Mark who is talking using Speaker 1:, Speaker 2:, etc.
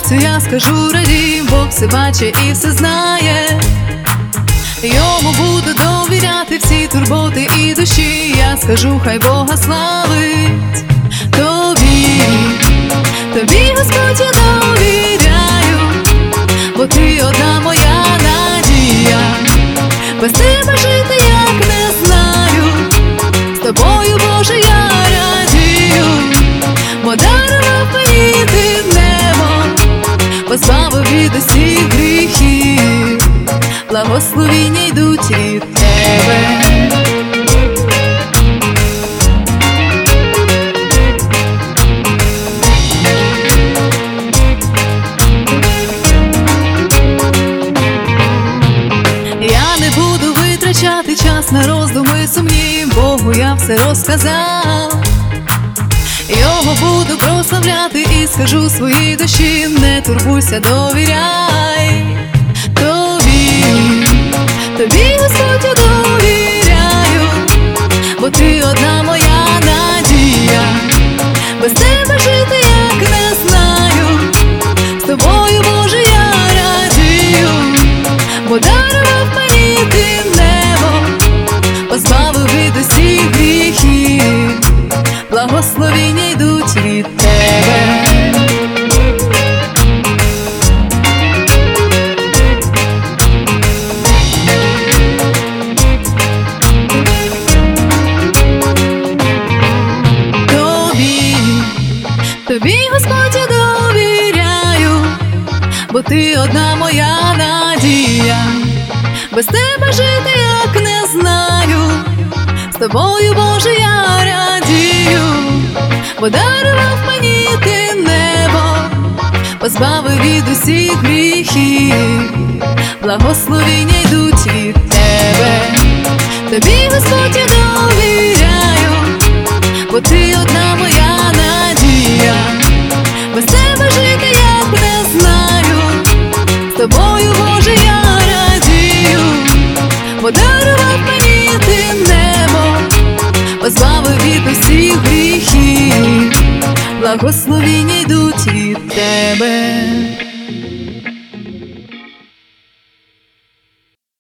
Speaker 1: серцю я скажу радій, Бог все бачить і все знає. Йому буду довіряти всі турботи і душі. Я скажу, хай Бога славить. Тобі, Господь, я довіряю, бо ти одна моя надія. Без тебе жити як не знаю. З тобою, Боже, я радію, бо дарував мені ти небо, позбавив від усіх гріхів. Благословіння йдуть від тебе. Я не буду витрачати час на роздуми сумні, Богу я все розказав. Його буду прославляти і скажу своїй душі: не турбуйся, довіряй. Тобі, Господь, я довіряю, бо ти одна моя надія. Без тебе жити як не знаю. З тобою, Боже, я радію, бо дарував мені ти небо, позбавив від усіх гріхів. Благословіння йдуть від тебе. Тобі, Господь, я довіряю, бо ти одна моя надія. Без тебе жити як не знаю. З тобою, Боже, я радію, бо дарував мені ти небо, позбавив від усіх гріхів. Благословіння йдуть від тебе. Тобі, Господь, я довіряю, бо ти одна моя надія. Без тебе жити як не знаю. З тобою, Боже, я радію, бо дарував мені ти небо, позбавив від усіх гріхів. Благословіння йдуть від тебе.